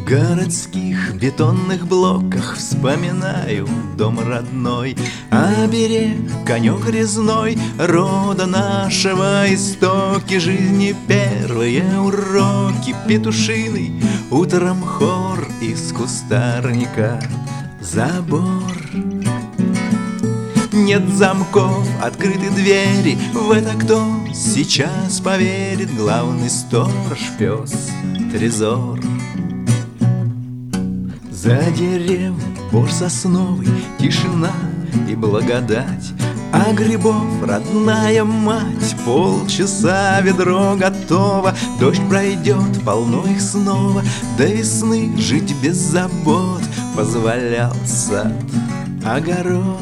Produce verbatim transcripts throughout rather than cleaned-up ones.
городских бетонных блоках вспоминаю дом родной, а берег, конек резной рода нашего, истоки жизни, первые уроки петушиный, утром хор из кустарника, забор. Нет замков, открыты двери, в это кто сейчас поверит? Главный сторож, пес, трезор. За деревом бор сосновый, тишина и благодать, а грибов родная мать. Полчаса ведро готово, дождь пройдет, полно их снова. До весны жить без забот позволял сад, огород.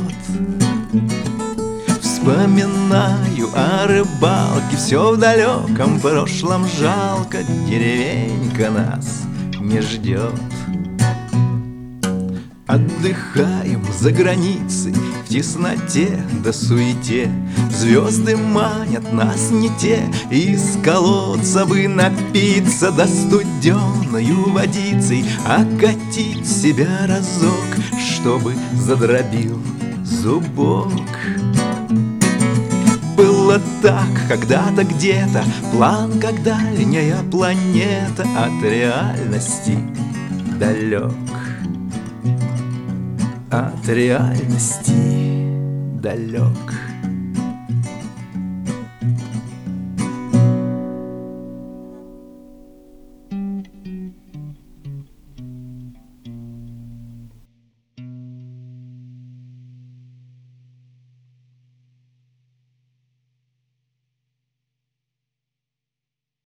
Вспоминаю о рыбалке, все в далеком прошлом жалко, деревенька нас не ждет. Отдыхаем за границей в тесноте да суете, звезды манят нас не те, из колодца бы напиться, да студеною водицей окатить себя разок, чтобы задробил зубок. Было так когда-то где-то, план как дальняя планета от реальности далек, от реальности далек.